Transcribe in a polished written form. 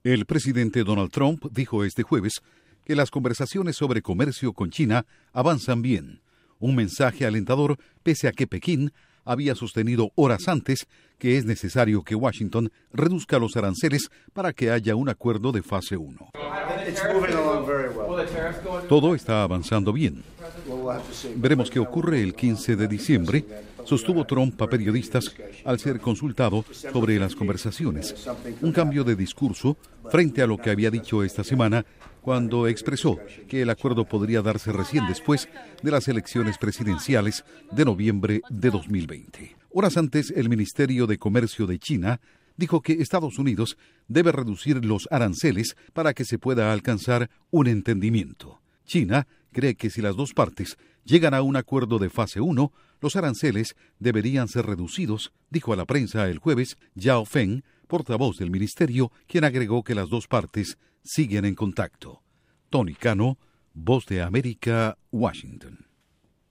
El presidente Donald Trump dijo este jueves que las conversaciones sobre comercio con China avanzan bien, un mensaje alentador pese a que Pekín había sostenido horas antes que es necesario que Washington reduzca los aranceles para que haya un acuerdo de fase 1. Todo está avanzando bien. Veremos qué ocurre el 15 de diciembre, sostuvo Trump a periodistas al ser consultado sobre las conversaciones. Un cambio de discurso frente a lo que había dicho esta semana cuando expresó que el acuerdo podría darse recién después de las elecciones presidenciales de noviembre de 2020. Horas antes, el Ministerio de Comercio de China dijo que Estados Unidos debe reducir los aranceles para que se pueda alcanzar un entendimiento. China cree que si las dos partes llegan a un acuerdo de fase 1, los aranceles deberían ser reducidos, dijo a la prensa el jueves Yao Feng, portavoz del ministerio, quien agregó que las dos partes siguen en contacto. Tony Cano, Voz de América, Washington.